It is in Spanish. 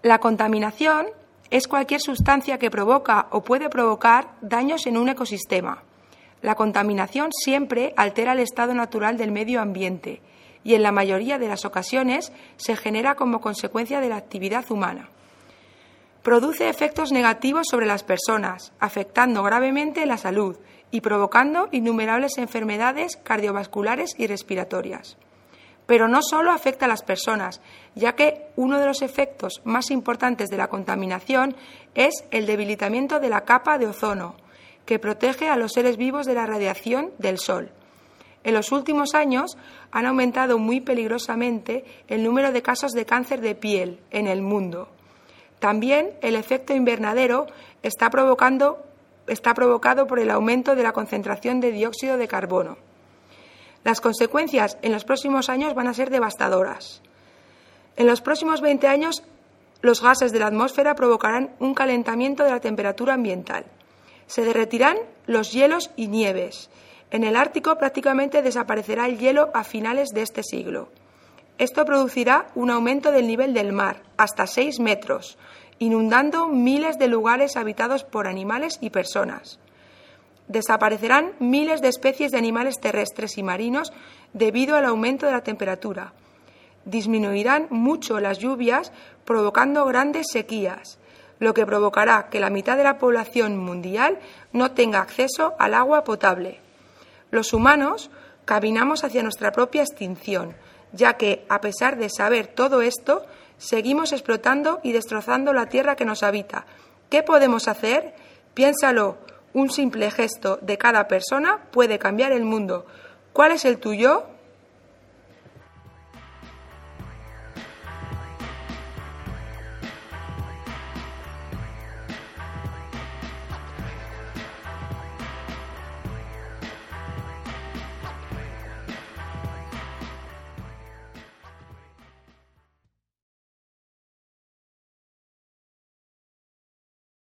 La contaminación es cualquier sustancia que provoca o puede provocar daños en un ecosistema. La contaminación siempre altera el estado natural del medio ambiente y en la mayoría de las ocasiones se genera como consecuencia de la actividad humana. Produce efectos negativos sobre las personas, afectando gravemente la salud y provocando innumerables enfermedades cardiovasculares y respiratorias. Pero no solo afecta a las personas, ya que uno de los efectos más importantes de la contaminación es el debilitamiento de la capa de ozono, que protege a los seres vivos de la radiación del Sol. En los últimos años han aumentado muy peligrosamente el número de casos de cáncer de piel en el mundo. También el efecto invernadero está provocado por el aumento de la concentración de dióxido de carbono. Las consecuencias en los próximos años van a ser devastadoras. En los próximos 20 años, los gases de la atmósfera provocarán un calentamiento de la temperatura ambiental. Se derretirán los hielos y nieves. En el Ártico prácticamente desaparecerá el hielo a finales de este siglo. Esto producirá un aumento del nivel del mar, hasta 6 metros, inundando miles de lugares habitados por animales y personas. Desaparecerán miles de especies de animales terrestres y marinos debido al aumento de la temperatura. Disminuirán mucho las lluvias, provocando grandes sequías, lo que provocará que la mitad de la población mundial no tenga acceso al agua potable. Los humanos caminamos hacia nuestra propia extinción, ya que, a pesar de saber todo esto, seguimos explotando y destrozando la tierra que nos habita. ¿Qué podemos hacer? Piénsalo. Un simple gesto de cada persona puede cambiar el mundo. ¿Cuál es el tuyo?